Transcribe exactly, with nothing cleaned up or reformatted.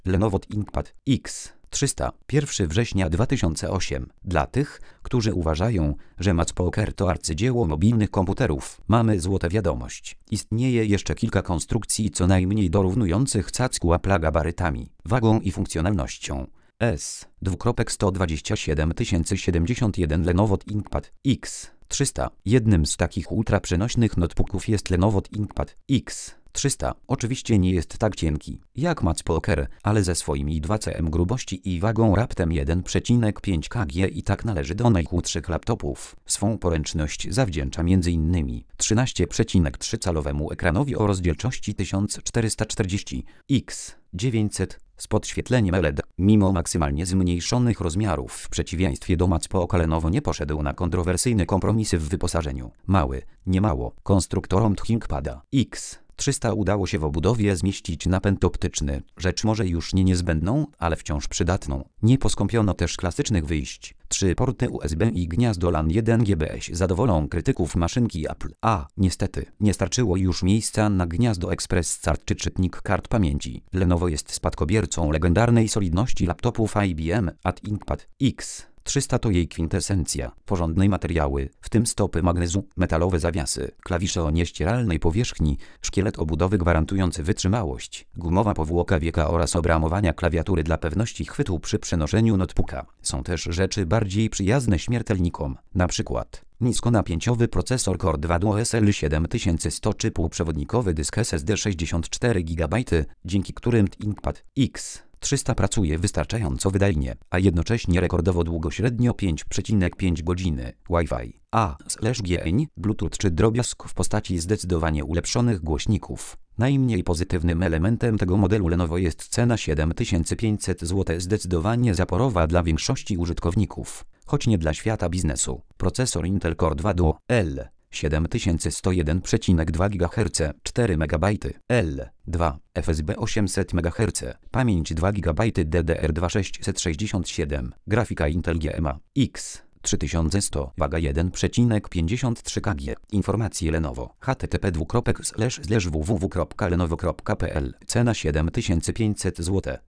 Lenovo ThinkPad X trzysta, pierwszego września dwa tysiące ósmego. Dla tych, którzy uważają, że MacBooker to arcydzieło mobilnych komputerów, mamy złotą wiadomość. Istnieje jeszcze kilka konstrukcji co najmniej dorównujących cacku Apple'a gabarytami, wagą i funkcjonalnością. S sto dwadzieścia siedem tysięcy siedemdziesiąt jeden Lenovo ThinkPad X trzysta. Jednym z takich ultraprzenośnych notebooków jest Lenovo ThinkPad X trzysta. Oczywiście nie jest tak cienki jak MacBooker, ale ze swoimi dwa centymetry grubości i wagą raptem jeden przecinek pięć kilogramów i tak należy do najchudszych laptopów. Swą poręczność zawdzięcza m.in. trzynaście przecinek trzy calowemu ekranowi o rozdzielczości tysiąc czterysta czterdzieści X dziewięćset z podświetleniem L E D. Mimo maksymalnie zmniejszonych rozmiarów, w przeciwieństwie do MacBooka, Lenovo nie poszedł na kontrowersyjne kompromisy w wyposażeniu. Mały, niemało, konstruktorom ThinkPada X trzysta udało się w obudowie zmieścić napęd optyczny, rzecz może już nie niezbędną, ale wciąż przydatną. Nie poskąpiono też klasycznych wyjść. Trzy porty U S B i gniazdo LAN jeden G B S zadowolą krytyków maszynki Apple. A niestety, nie starczyło już miejsca na gniazdo Express Card czy czytnik kart pamięci. Lenovo jest spadkobiercą legendarnej solidności laptopów I B M, a ThinkPad X trzysta to jej kwintesencja. Porządne materiały, w tym stopy magnezu, metalowe zawiasy, klawisze o nieścieralnej powierzchni, szkielet obudowy gwarantujący wytrzymałość, gumowa powłoka wieka oraz obramowania klawiatury dla pewności chwytu przy przenoszeniu notebooka. Są też rzeczy bardziej przyjazne śmiertelnikom, na przykład niskonapięciowy procesor Core dwa Duo S L siedem tysięcy sto czy półprzewodnikowy dysk S S D sześćdziesiąt cztery gigabajty, dzięki którym ThinkPad X trzysta pracuje wystarczająco wydajnie, a jednocześnie rekordowo długo, średnio pięć przecinek pięć godziny. Wi-Fi, A G N, Bluetooth czy drobiazg w postaci zdecydowanie ulepszonych głośników. Najmniej pozytywnym elementem tego modelu Lenovo jest cena siedem tysięcy pięćset złotych, zdecydowanie zaporowa dla większości użytkowników, choć nie dla świata biznesu. Procesor Intel Core dwa Duo L siedem tysięcy sto jeden przecinek dwa gigaherca, cztery megabajty, L dwa, F S B osiemset megaherców, pamięć dwa gigabajty, D D R dwa sześćset sześćdziesiąt siedem, grafika Intel G M A X trzy tysiące sto, waga jeden przecinek pięćdziesiąt trzy kilogramy. Informacje Lenovo. H T T P dwukropek slash slash w w w kropka lenovo kropka p l. Cena siedem tysięcy pięćset złotych.